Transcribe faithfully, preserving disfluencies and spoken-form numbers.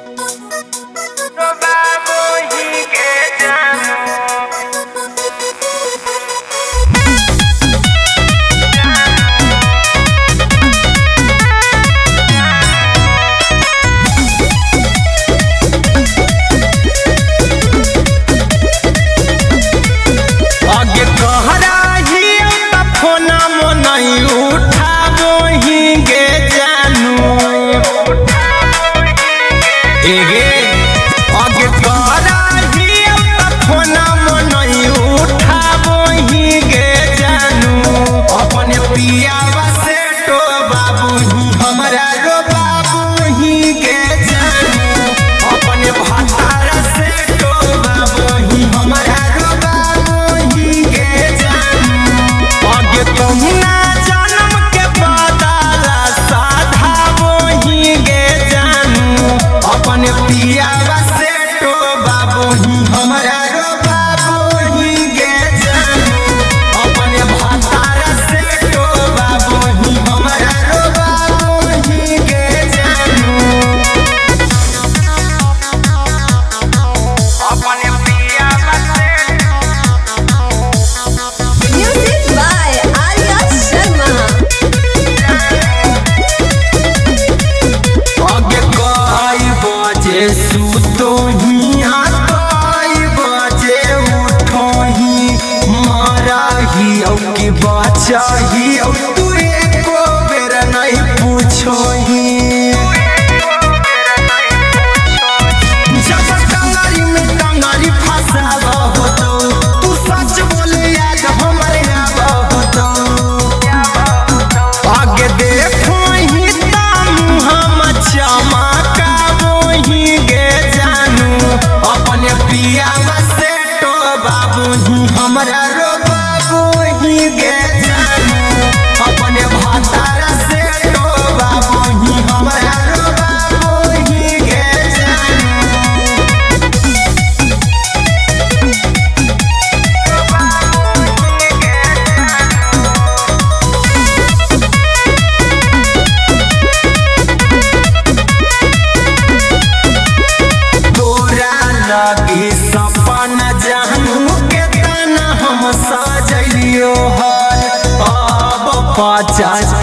चाहिए तू एको बेर नहीं पूछोही जब टंगारी में टंगारी फंसावा हो तो तू सच बोले याद हमारे आवा हो तो आगे देखो ही तामू हम चमका वही गे जानू अपने पिया से तो बाबू ही हमारा रो बाबू ही गे अपने भातारा से तो बाबू ही हमारा रो बाबू ही गे तोरा लगी सपना जानू के तना हम सजलियो हल अब पचास